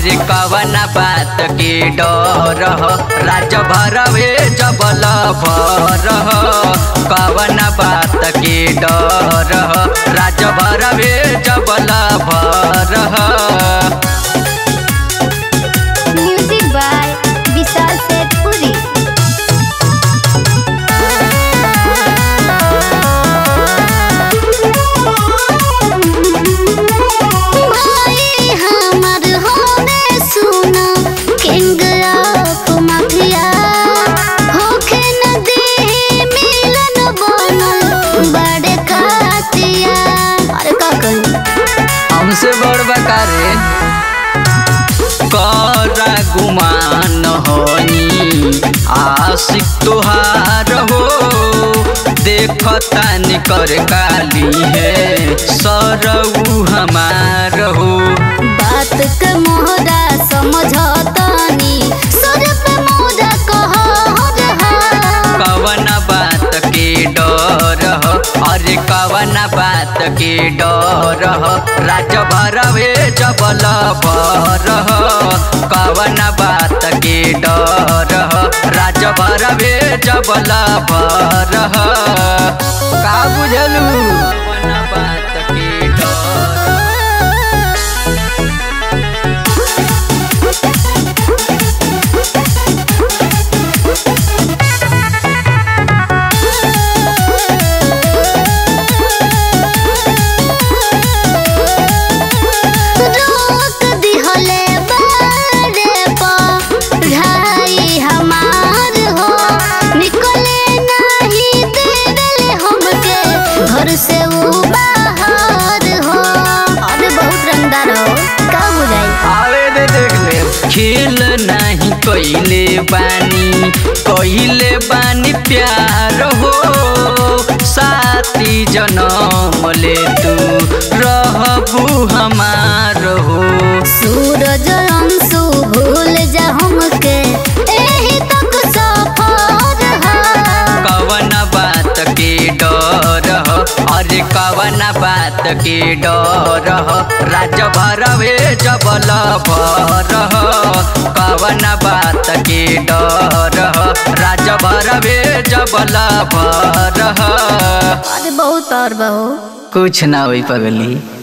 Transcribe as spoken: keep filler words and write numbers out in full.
अरे कवना बात के डर राज भरवे जबल भर कवना बात के डर राज भरवे जबल भर। Music by Vishal Sethpuri. हमसे बड़ बकारे करा गुमान होनी आशिक तुहार हो देखता निकर काली है सरऊ हमार हो। बात के मोहरा समझतानी सर पे मोरा कह कवना बात के डर अरे कवना बात के डर राज भरवे जबल भर कवना बात के डर राज भरवे जबल भर। का बुझलू कवना बात के डर से वो बाहर हो अरे बहुत रंगदार हो का बुझाई आवे दे देख ले खेल नहीं कोइले बानी कोइले बानी प्यार हो साथी जनम ले तू रहबू हमार हो। सूरज अंशु भूल जा हमके एही तक सफर कवना बात के डर अरे कवना बात के डर राज भरवे जबल भर कवना बात के डर राज भरवे जबल भर। अरे बहुत और बहु कुछ ना होई पगली।